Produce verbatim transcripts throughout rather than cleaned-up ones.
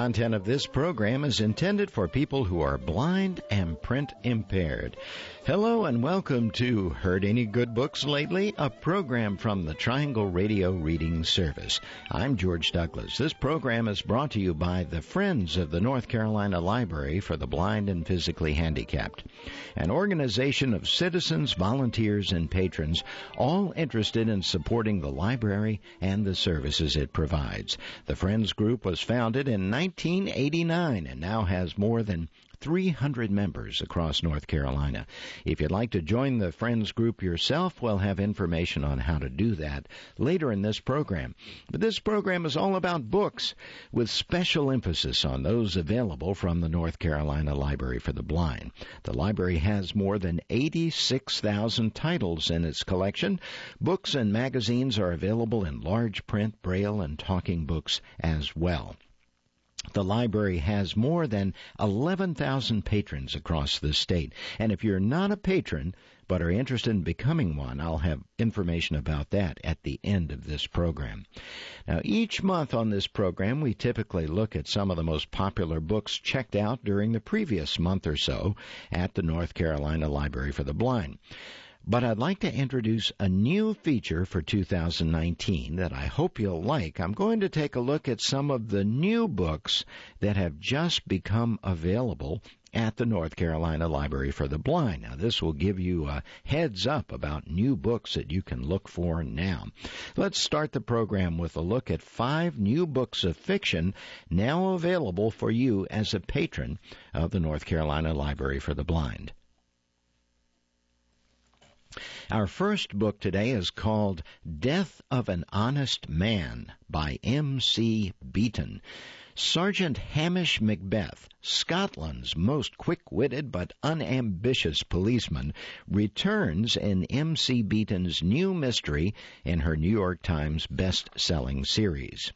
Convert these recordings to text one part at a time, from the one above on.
content of this program is intended for people who are blind and print impaired. Hello and welcome to Heard Any Good Books Lately, a program from the Triangle Radio Reading Service. I'm George Douglas. This program is brought to you by the Friends of the North Carolina Library for the Blind and Physically Handicapped, an organization of citizens, volunteers, and patrons, all interested in supporting the library and the services it provides. The Friends Group was founded in nineteen eighty-nine and now has more than three hundred members across North Carolina. If you'd like to join the Friends Group yourself, we'll have information on how to do that later in this program. But this program is all about books, with special emphasis on those available from the North Carolina Library for the Blind. The library has more than eighty-six thousand titles in its collection. Books and magazines are available in large print, braille, and talking books as well. The library has more than eleven thousand patrons across the state. And if you're not a patron but are interested in becoming one, I'll have information about that at the end of this program. Now, each month on this program, we typically look at some of the most popular books checked out during the previous month or so at the North Carolina Library for the Blind. But I'd like to introduce a new feature for two thousand nineteen that I hope you'll like. I'm going to take a look at some of the new books that have just become available at the North Carolina Library for the Blind. Now, this will give you a heads up about new books that you can look for now. Let's start the program with a look at five new books of fiction now available for you as a patron of the North Carolina Library for the Blind. Our first book today is called Death of an Honest Man by M C Beaton. Sergeant Hamish Macbeth, Scotland's most quick-witted but unambitious policeman, returns in M C Beaton's new mystery in her New York Times best-selling series.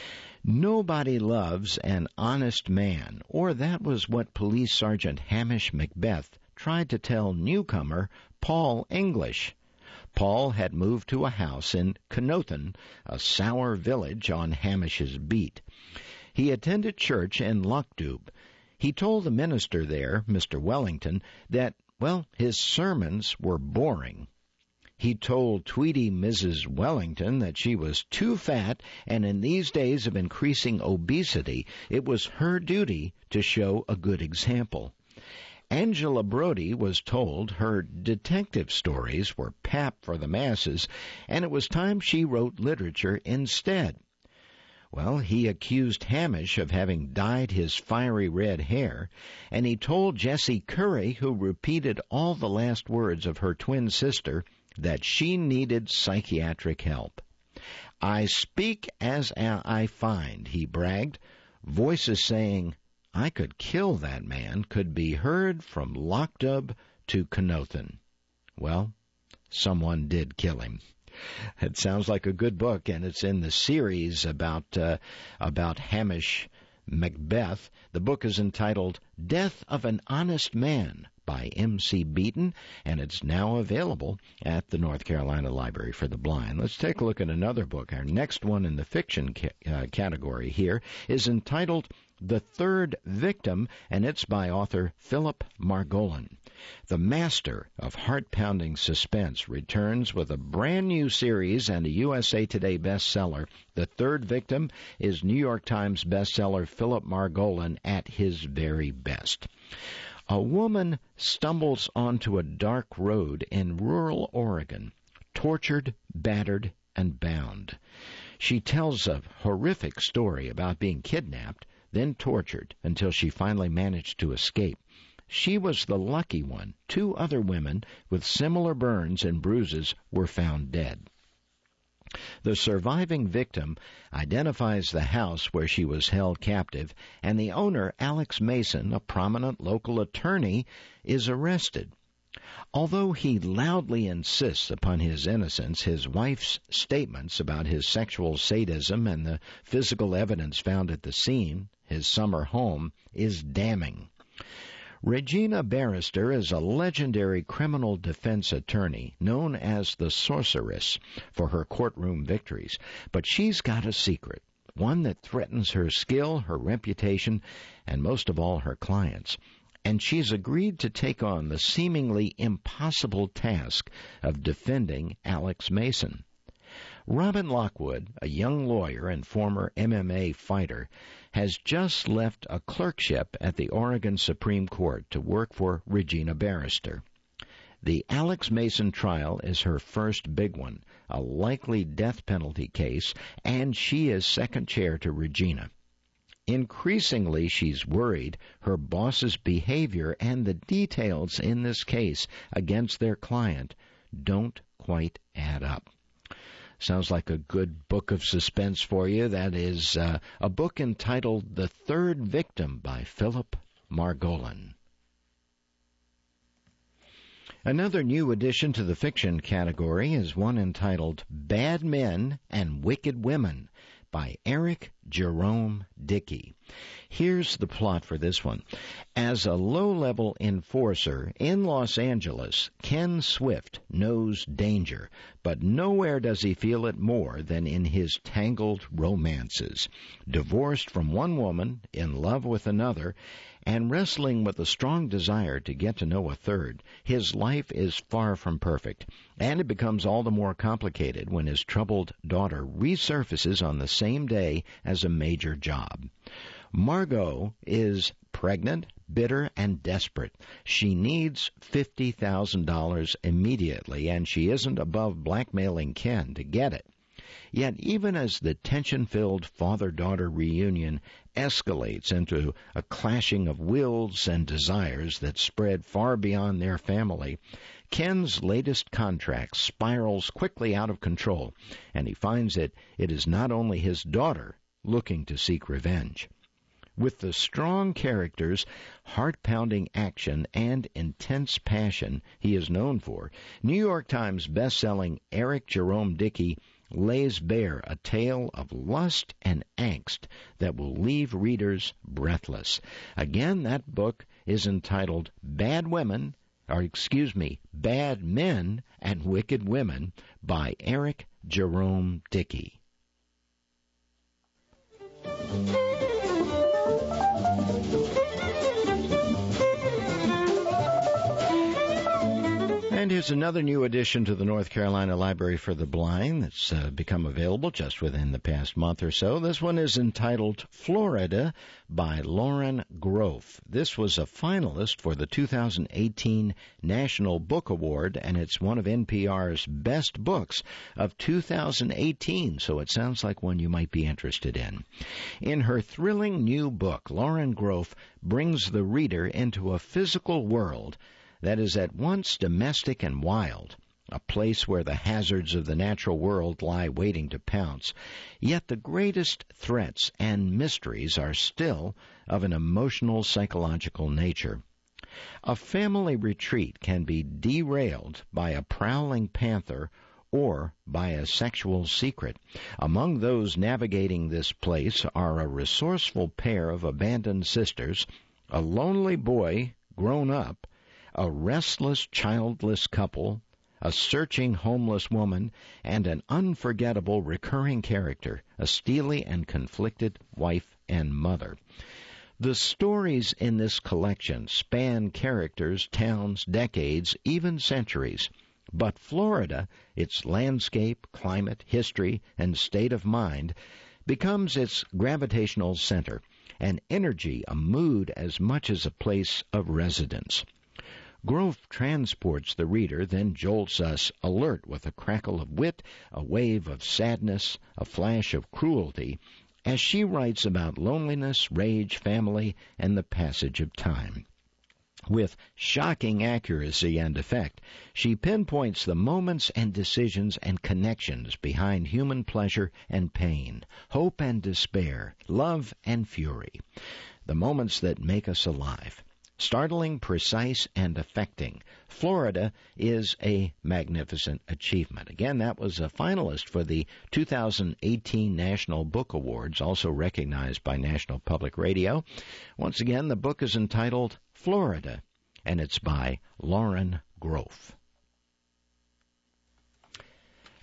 Nobody loves an honest man, or that was what Police Sergeant Hamish Macbeth tried to tell newcomer Paul English. Paul had moved to a house in Conothan, a sour village on Hamish's beat. He attended church in Lockdube. He told the minister there, Mister Wellington, that, well, his sermons were boring. He told Tweety Missus Wellington that she was too fat, and in these days of increasing obesity, it was her duty to show a good example. Angela Brody was told her detective stories were pap for the masses, and it was time she wrote literature instead. Well, he accused Hamish of having dyed his fiery red hair, and he told Jessie Curry, who repeated all the last words of her twin sister, that she needed psychiatric help. "I speak as I find," he bragged. Voices saying, "I could kill that man," could be heard from Lockdube to Conothan. Well, someone did kill him. It sounds like a good book, and it's in the series about uh, about Hamish Macbeth. The book is entitled Death of an Honest Man by M C Beaton, and it's now available at the North Carolina Library for the Blind. Let's take a look at another book. Our next one in the fiction ca- uh, category here is entitled The Third Victim, and it's by author Philip Margolin. The master of heart-pounding suspense returns with a brand new series and a U S A Today bestseller. The Third Victim is New York Times bestseller Philip Margolin at his very best. A woman stumbles onto a dark road in rural Oregon, tortured, battered, and bound. She tells a horrific story about being kidnapped, then tortured, until she finally managed to escape. She was the lucky one. Two other women with similar burns and bruises were found dead. The surviving victim identifies the house where she was held captive, and the owner, Alex Mason, a prominent local attorney, is arrested. Although he loudly insists upon his innocence, his wife's statements about his sexual sadism and the physical evidence found at the scene, his summer home, is damning. Regina Barrister is a legendary criminal defense attorney known as the Sorceress for her courtroom victories, but she's got a secret. one that threatens her skill, her reputation, and most of all, her clients. And she's agreed to take on the seemingly impossible task of defending Alex Mason. Robin Lockwood, a young lawyer and former M M A fighter, has just left a clerkship at the Oregon Supreme Court to work for Regina Barrister. The Alex Mason trial is her first big one, a likely death penalty case, and she is second chair to Regina. Increasingly, she's worried her boss's behavior and the details in this case against their client don't quite add up. Sounds like a good book of suspense for you. That is uh, a book entitled The Third Victim by Philip Margolin. Another new addition to the fiction category is one entitled Bad Men and Wicked Women by Eric Jerome Dickey. Here's the plot for this one. As a low-level enforcer in Los Angeles, Ken Swift knows danger, but nowhere does he feel it more than in his tangled romances. Divorced from one woman, in love with another, and wrestling with a strong desire to get to know a third, his life is far from perfect, and it becomes all the more complicated when his troubled daughter resurfaces on the same day as a major job. Margot is pregnant, bitter, and desperate. She needs fifty thousand dollars immediately, and she isn't above blackmailing Ken to get it. Yet even as the tension-filled father-daughter reunion escalates into a clashing of wills and desires that spread far beyond their family, Ken's latest contract spirals quickly out of control, and he finds that it is not only his daughter looking to seek revenge. With the strong characters, heart-pounding action, and intense passion he is known for, New York Times best-selling Eric Jerome Dickey lays bare a tale of lust and angst that will leave readers breathless. Again, that book is entitled Bad Women, or excuse me, Bad Men and Wicked Women by Eric Jerome Dickey. And here's another new addition to the North Carolina Library for the Blind that's uh, become available just within the past month or so. This one is entitled Florida by Lauren Groff. This was a finalist for the two thousand eighteen National Book Award, and it's one of N P R's best books of two thousand eighteen, so it sounds like one you might be interested in. In her thrilling new book, Lauren Groff brings the reader into a physical world that is at once domestic and wild, a place where the hazards of the natural world lie waiting to pounce. Yet the greatest threats and mysteries are still of an emotional, psychological nature. A family retreat can be derailed by a prowling panther or by a sexual secret. Among those navigating this place are a resourceful pair of abandoned sisters, a lonely boy grown up, a restless, childless couple, a searching homeless woman, and an unforgettable recurring character, a steely and conflicted wife and mother. The stories in this collection span characters, towns, decades, even centuries. But Florida, its landscape, climate, history, and state of mind, becomes its gravitational center, an energy, a mood as much as a place of residence. Groff transports the reader, then jolts us alert with a crackle of wit, a wave of sadness, a flash of cruelty, as she writes about loneliness, rage, family, and the passage of time. With shocking accuracy and effect, she pinpoints the moments and decisions and connections behind human pleasure and pain, hope and despair, love and fury, the moments that make us alive. Startling, precise, and affecting, Florida is a magnificent achievement. Again, that was a finalist for the two thousand eighteen National Book Awards, also recognized by National Public Radio. Once again, the book is entitled Florida, and it's by Lauren Groff.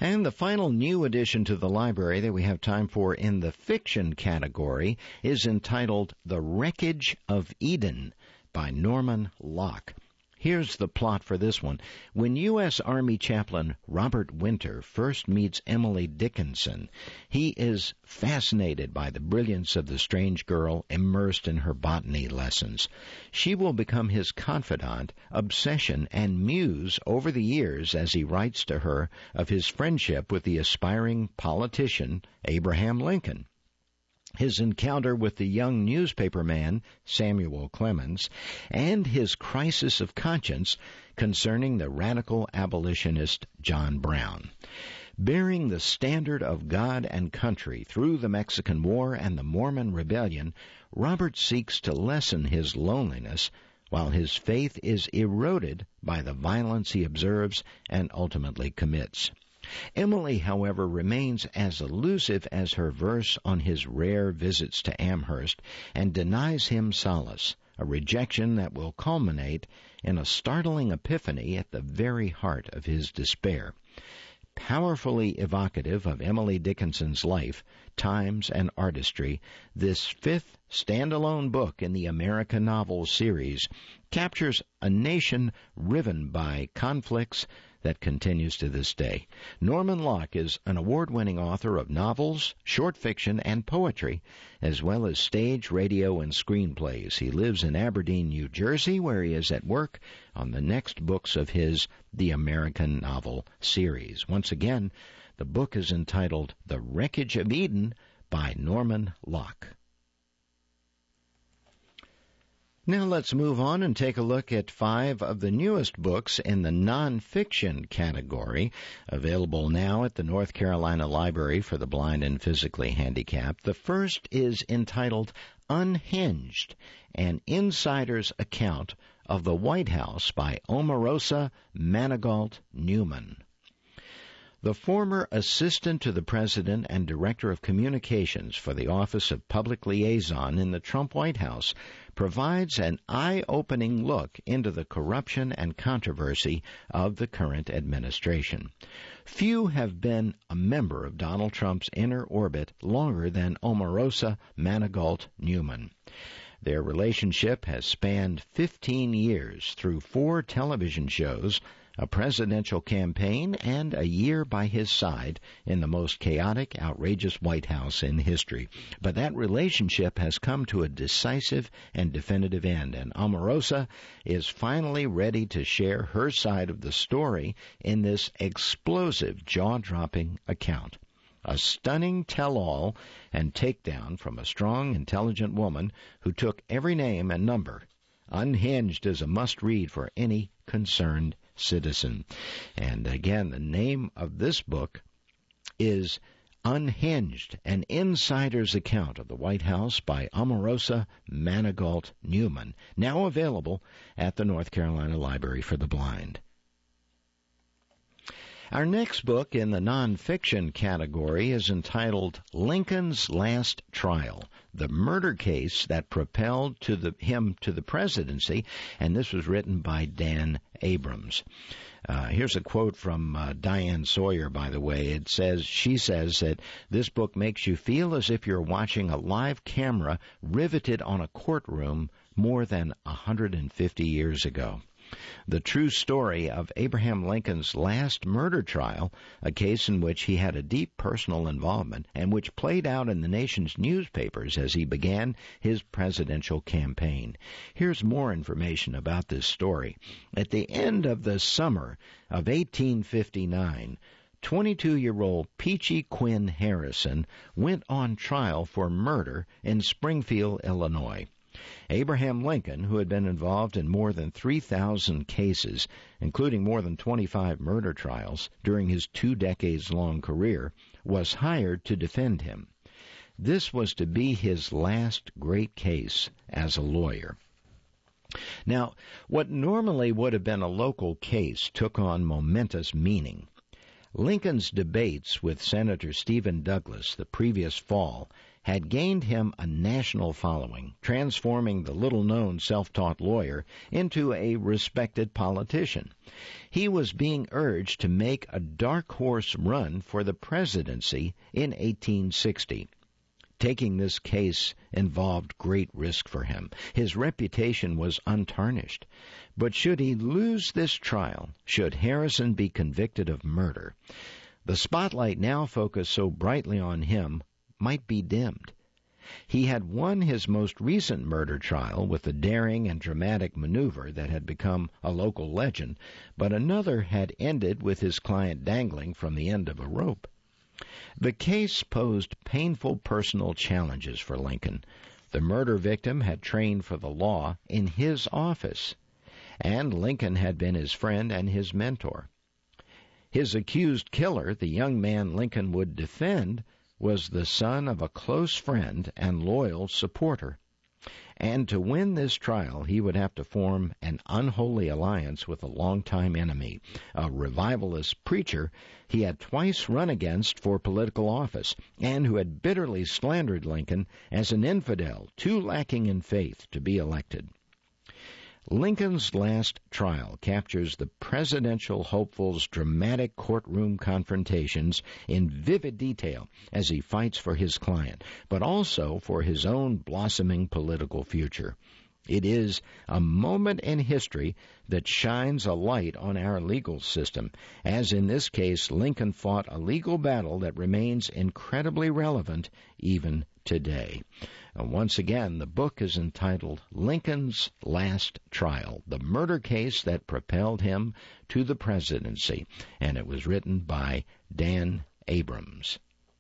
And the final new addition to the library that we have time for in the fiction category is entitled The Wreckage of Eden by Norman Locke. Here's the plot for this one. When U S Army Chaplain Robert Winter first meets Emily Dickinson, he is fascinated by the brilliance of the strange girl immersed in her botany lessons. She will become his confidant, obsession, and muse over the years as he writes to her of his friendship with the aspiring politician Abraham Lincoln, his encounter with the young newspaperman Samuel Clemens, and his crisis of conscience concerning the radical abolitionist John Brown. Bearing the standard of God and country through the Mexican War and the Mormon Rebellion, Robert seeks to lessen his loneliness while his faith is eroded by the violence he observes and ultimately commits. Emily, however, remains as elusive as her verse on his rare visits to Amherst and denies him solace, a rejection that will culminate in a startling epiphany at the very heart of his despair. Powerfully evocative of Emily Dickinson's life, times, and artistry, this fifth standalone book in the American novel series captures a nation riven by conflicts that continues to this day. Norman Locke is an award-winning author of novels, short fiction, and poetry, as well as stage, radio, and screenplays. He lives in Aberdeen, New Jersey, where he is at work on the next books of his The American Novel series. Once again, the book is entitled The Wreckage of Eden by Norman Locke. Now let's move on and take a look at five of the newest books in the nonfiction category, available now at the North Carolina Library for the Blind and Physically Handicapped. The first is entitled Unhinged, an insider's account of the White House by Omarosa Manigault Newman. The former assistant to the president and director of communications for the Office of Public Liaison in the Trump White House provides an eye-opening look into the corruption and controversy of the current administration. Few have been a member of Donald Trump's inner orbit longer than Omarosa Manigault Newman. Their relationship has spanned fifteen years through four television shows, a presidential campaign, and a year by his side in the most chaotic, outrageous White House in history. But that relationship has come to a decisive and definitive end, and Omarosa is finally ready to share her side of the story in this explosive, jaw-dropping account. A stunning tell-all and takedown from a strong, intelligent woman who took every name and number. Unhinged is a must-read for any concerned citizen. And again, the name of this book is Unhinged, an insider's account of the White House by Omarosa Manigault Newman, now available at the North Carolina Library for the Blind. Our next book in the nonfiction category is entitled Lincoln's Last Trial, the murder case that propelled to the, him to the presidency, and this was written by Dan Abrams. Uh, here's a quote from uh, Diane Sawyer, by the way. It says, she says that this book makes you feel as if you're watching a live camera riveted on a courtroom more than one hundred fifty years ago. The true story of Abraham Lincoln's last murder trial, a case in which he had a deep personal involvement and which played out in the nation's newspapers as he began his presidential campaign. Here's more information about this story. At the end of the summer of eighteen fifty-nine, twenty-two-year-old Peachy Quinn Harrison went on trial for murder in Springfield, Illinois. Abraham Lincoln, who had been involved in more than three thousand cases, including more than twenty-five murder trials during his two decades-long career, was hired to defend him. This was to be his last great case as a lawyer. Now, what normally would have been a local case took on momentous meaning. Lincoln's debates with Senator Stephen Douglas the previous fall had gained him a national following, transforming the little-known self-taught lawyer into a respected politician. He was being urged to make a dark horse run for the presidency in eighteen sixty. Taking this case involved great risk for him. His reputation was untarnished. But should he lose this trial, should Harrison be convicted of murder, the spotlight now focused so brightly on him might be dimmed. He had won his most recent murder trial with a daring and dramatic maneuver that had become a local legend, but another had ended with his client dangling from the end of a rope. The case posed painful personal challenges for Lincoln. The murder victim had trained for the law in his office, and Lincoln had been his friend and his mentor. His accused killer, the young man Lincoln would defend, was the son of a close friend and loyal supporter. And to win this trial, he would have to form an unholy alliance with a longtime enemy, a revivalist preacher he had twice run against for political office, and who had bitterly slandered Lincoln as an infidel, too lacking in faith to be elected. Lincoln's last trial captures the presidential hopeful's dramatic courtroom confrontations in vivid detail as he fights for his client, but also for his own blossoming political future. It is a moment in history that shines a light on our legal system, as in this case Lincoln fought a legal battle that remains incredibly relevant even today. And once again, the book is entitled Lincoln's Last Trial, the murder case that propelled him to the presidency, and it was written by Dan Abrams.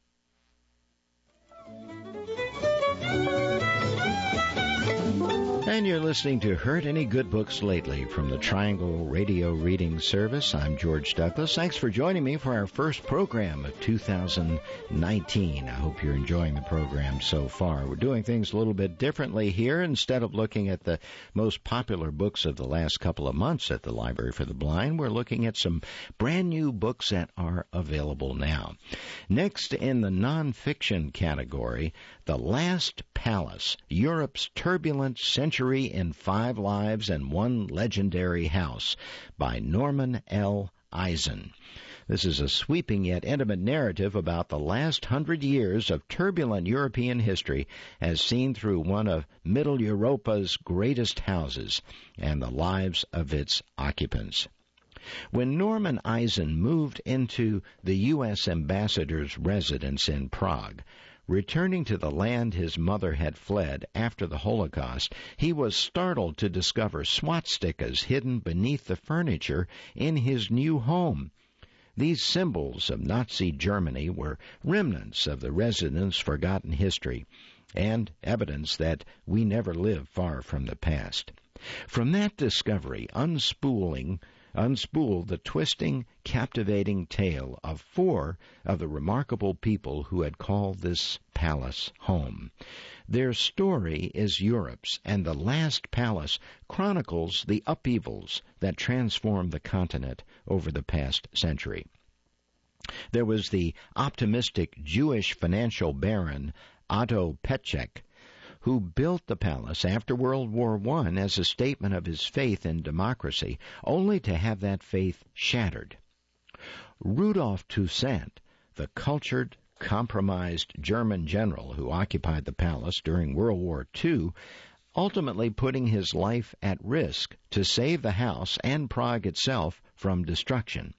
And you're listening to Heard Any Good Books Lately from the Triangle Radio Reading Service. I'm George Douglas. Thanks for joining me for our first program of two thousand nineteen. I hope you're enjoying the program so far. We're doing things a little bit differently here. Instead of looking at the most popular books of the last couple of months at the Library for the Blind, we're looking at some brand new books that are available now. Next in the nonfiction category, The Last Palace, Europe's Turbulent Century in Five Lives and One Legendary House by Norman L. Eisen. This is a sweeping yet intimate narrative about the last hundred years of turbulent European history as seen through one of Middle Europa's greatest houses and the lives of its occupants. When Norman Eisen moved into the U S ambassador's residence in Prague, returning to the land his mother had fled after the Holocaust, he was startled to discover swastikas hidden beneath the furniture in his new home. These symbols of Nazi Germany were remnants of the resident's forgotten history and evidence that we never live far from the past. From that discovery, unspooling unspooled the twisting, captivating tale of four of the remarkable people who had called this palace home. Their story is Europe's, and The Last Palace chronicles the upheavals that transformed the continent over the past century. There was the optimistic Jewish financial baron Otto Petschek, who built the palace after World War One as a statement of his faith in democracy, only to have that faith shattered. Rudolf Toussaint, the cultured, compromised German general who occupied the palace during World War Two, ultimately putting his life at risk to save the house and Prague itself from destruction.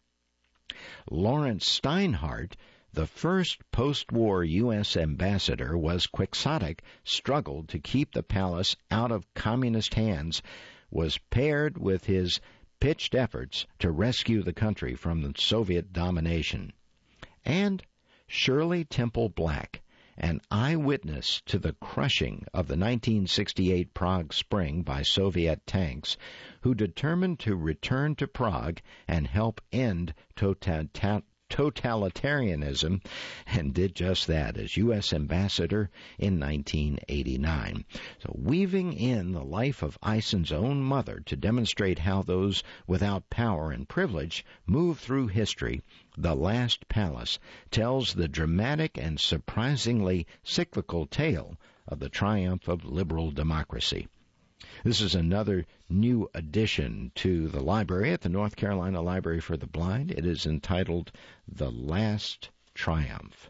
Lawrence Steinhardt, the first post-war U S ambassador, was quixotic, struggled to keep the palace out of communist hands, was paired with his pitched efforts to rescue the country from the Soviet domination. And Shirley Temple Black, an eyewitness to the crushing of the nineteen sixty-eight Prague Spring by Soviet tanks, who determined to return to Prague and help end total- totalitarianism and did just that as U S ambassador in nineteen eighty-nine. So weaving in the life of Eison's own mother to demonstrate how those without power and privilege move through history, The Last Palace tells the dramatic and surprisingly cyclical tale of the triumph of liberal democracy. This is another new addition to the library at the North Carolina Library for the Blind. It is entitled The Last Triumph.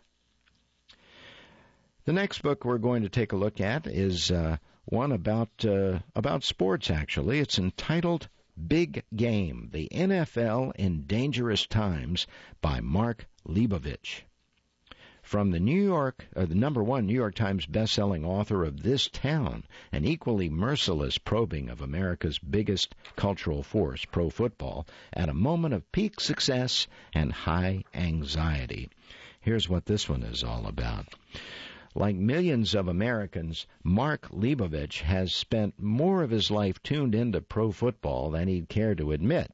The next book we're going to take a look at is uh, one about uh, about sports, actually. It's entitled Big Game, The N F L in Dangerous Times by Mark Leibovich. From the New York, uh, the number one New York Times best-selling author of This Town, an equally merciless probing of America's biggest cultural force, pro football, at a moment of peak success and high anxiety. Here's what this one is all about. Like millions of Americans, Mark Leibovich has spent more of his life tuned into pro football than he'd care to admit.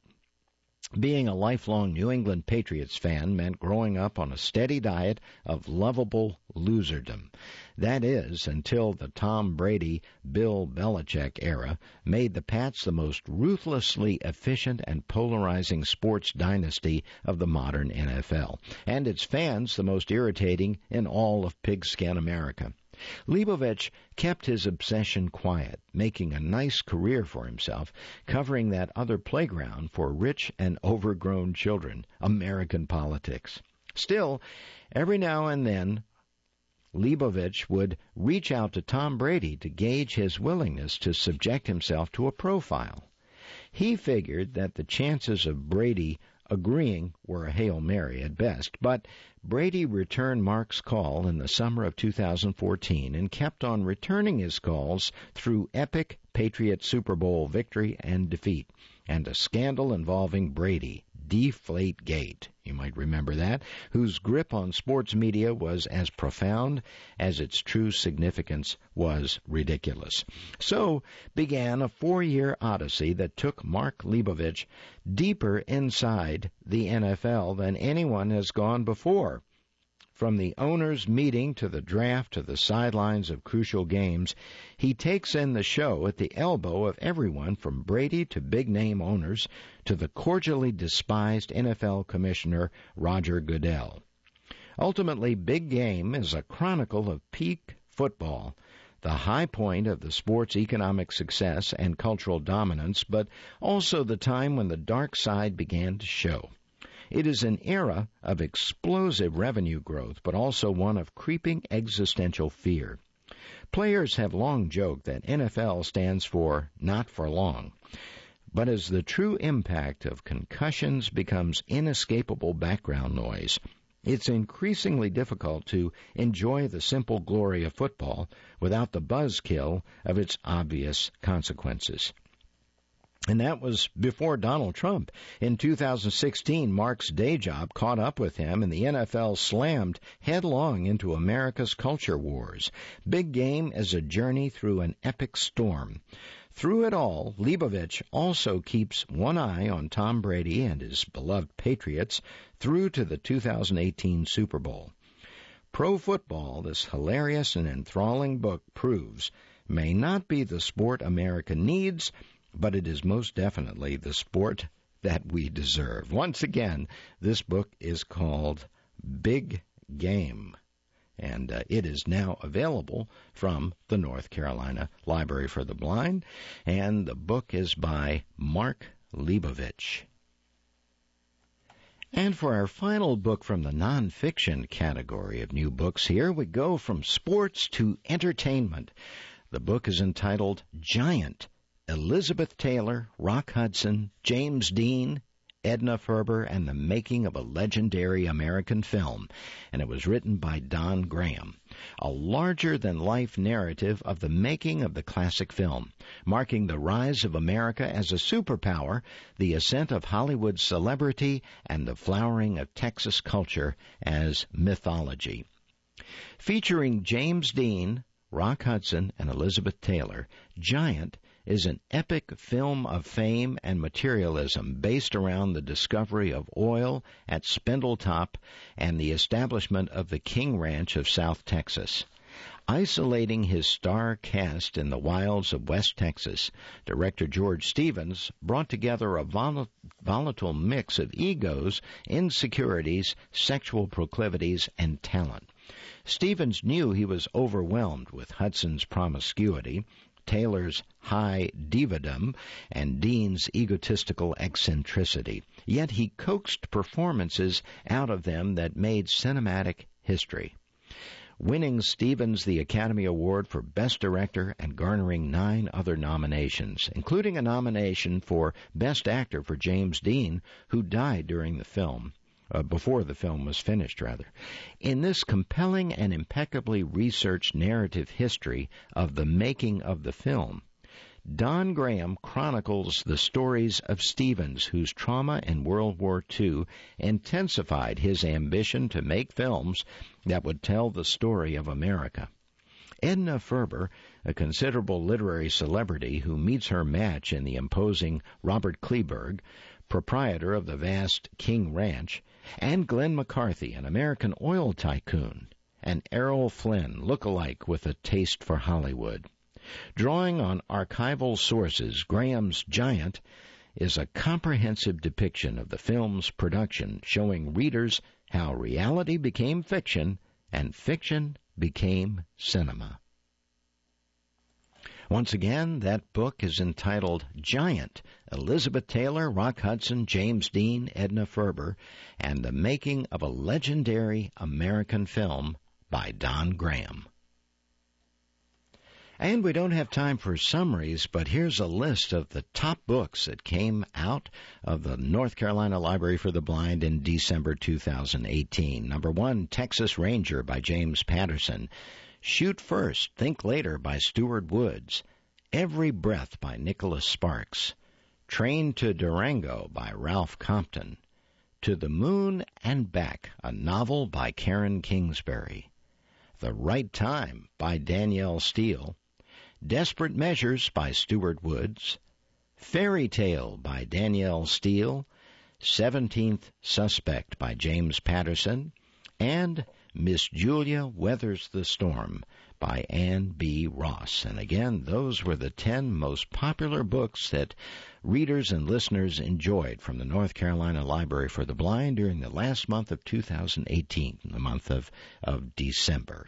Being a lifelong New England Patriots fan meant growing up on a steady diet of lovable loserdom. That is, until the Tom Brady, Bill Belichick era made the Pats the most ruthlessly efficient and polarizing sports dynasty of the modern N F L, and its fans the most irritating in all of pigskin America. Leibovich kept his obsession quiet, making a nice career for himself, covering that other playground for rich and overgrown children, American politics. Still, every now and then, Leibovich would reach out to Tom Brady to gauge his willingness to subject himself to a profile. He figured that the chances of Brady agreeing were a Hail Mary at best, but Brady returned Mark's call in the summer of two thousand fourteen and kept on returning his calls through epic Patriot Super Bowl victory and defeat, and a scandal involving Brady, Deflategate, you might remember that, whose grip on sports media was as profound as its true significance was ridiculous. So began a four-year odyssey that took Mark Leibovich deeper inside the N F L than anyone has gone before. From the owners' meeting to the draft to the sidelines of crucial games, he takes in the show at the elbow of everyone from Brady to big-name owners to the cordially despised N F L Commissioner Roger Goodell. Ultimately, Big Game is a chronicle of peak football, the high point of the sport's economic success and cultural dominance, but also the time when the dark side began to show. It is an era of explosive revenue growth, but also one of creeping existential fear. Players have long joked that N F L stands for not for long. But as the true impact of concussions becomes inescapable background noise, it's increasingly difficult to enjoy the simple glory of football without the buzzkill of its obvious consequences. And that was before Donald Trump. In two thousand sixteen, Mark's day job caught up with him, and the N F L slammed headlong into America's culture wars. Big Game is a journey through an epic storm. Through it all, Leibovich also keeps one eye on Tom Brady and his beloved Patriots through to the two thousand eighteen Super Bowl. Pro football, this hilarious and enthralling book proves, may not be the sport America needs, but it is most definitely the sport that we deserve. Once again, this book is called Big Game, and uh, it is now available from the North Carolina Library for the Blind, and the book is by Mark Leibovich. And for our final book from the nonfiction category of new books here, we go from sports to entertainment. The book is entitled Giant, Elizabeth Taylor, Rock Hudson, James Dean, Edna Ferber, and the Making of a Legendary American Film, and it was written by Don Graham. A larger-than-life narrative of the making of the classic film, marking the rise of America as a superpower, the ascent of Hollywood celebrity, and the flowering of Texas culture as mythology. Featuring James Dean, Rock Hudson, and Elizabeth Taylor, Giant is an epic film of fame and materialism based around the discovery of oil at Spindletop and the establishment of the King Ranch of South Texas. Isolating his star cast in the wilds of West Texas, director George Stevens brought together a vol- volatile mix of egos, insecurities, sexual proclivities, and talent. Stevens knew he was overwhelmed with Hudson's promiscuity, Taylor's high divadom, and Dean's egotistical eccentricity. Yet he coaxed performances out of them that made cinematic history, winning Stevens the Academy Award for Best Director and garnering nine other nominations, including a nomination for Best Actor for James Dean, who died during the film, uh, before the film was finished, rather. In this compelling and impeccably researched narrative history of the making of the film, Don Graham chronicles the stories of Stevens, whose trauma in World War Two intensified his ambition to make films that would tell the story of America. Edna Ferber, a considerable literary celebrity who meets her match in the imposing Robert Kleberg, proprietor of the vast King Ranch, and Glenn McCarthy, an American oil tycoon, and Errol Flynn, look-alike with a taste for Hollywood. Drawing on archival sources, Graham's Giant is a comprehensive depiction of the film's production, showing readers how reality became fiction and fiction became cinema. Once again, that book is entitled Giant, Elizabeth Taylor, Rock Hudson, James Dean, Edna Ferber, and the Making of a Legendary American Film by Don Graham. And we don't have time for summaries, but here's a list of the top books that came out of the North Carolina Library for the Blind in December two thousand eighteen. Number one, Texas Ranger by James Patterson. Shoot First, Think Later by Stuart Woods. Every Breath by Nicholas Sparks. Train to Durango by Ralph Compton. To the Moon and Back, a novel by Karen Kingsbury. The Right Time by Danielle Steele. Desperate Measures by Stuart Woods. Fairy Tale by Danielle Steele. Seventeenth Suspect by James Patterson. And Miss Julia Weathers the Storm by Anne B. Ross. And again, those were the ten most popular books that readers and listeners enjoyed from the North Carolina Library for the Blind during the last month of two thousand eighteen, the month of, of December.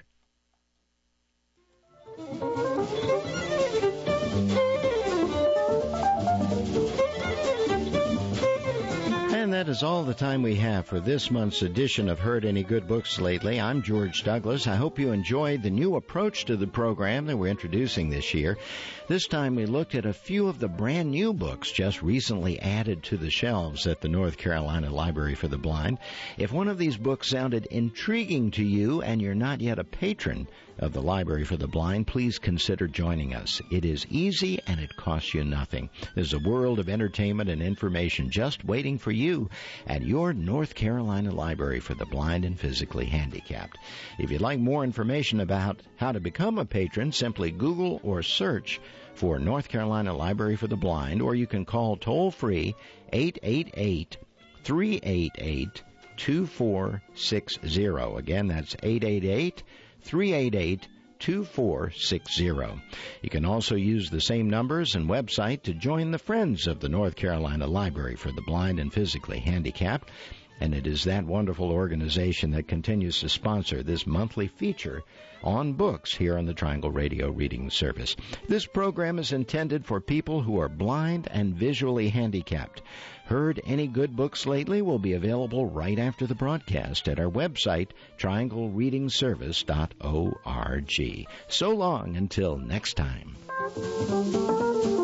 And that is all the time we have for this month's edition of Heard Any Good Books Lately. I'm George Douglas. I hope you enjoyed the new approach to the program that we're introducing this year. This time we looked at a few of the brand new books just recently added to the shelves at the North Carolina Library for the Blind. If one of these books sounded intriguing to you and you're not yet a patron of the Library for the Blind, please consider joining us. It is easy and it costs you nothing. There's a world of entertainment and information just waiting for you at your North Carolina Library for the Blind and Physically Handicapped. If you'd like more information about how to become a patron, simply Google or search for North Carolina Library for the Blind, or you can call toll-free eight eight eight, three eight eight, two four six zero. Again, that's eight eight eight, three eight eight, two four six zero. You can also use the same numbers and website to join the Friends of the North Carolina Library for the Blind and Physically Handicapped. And it is that wonderful organization that continues to sponsor this monthly feature on books here on the Triangle Radio Reading Service. This program is intended for people who are blind and visually handicapped. Heard Any Good Books Lately will be available right after the broadcast at our website, triangle reading service dot org. So long until next time.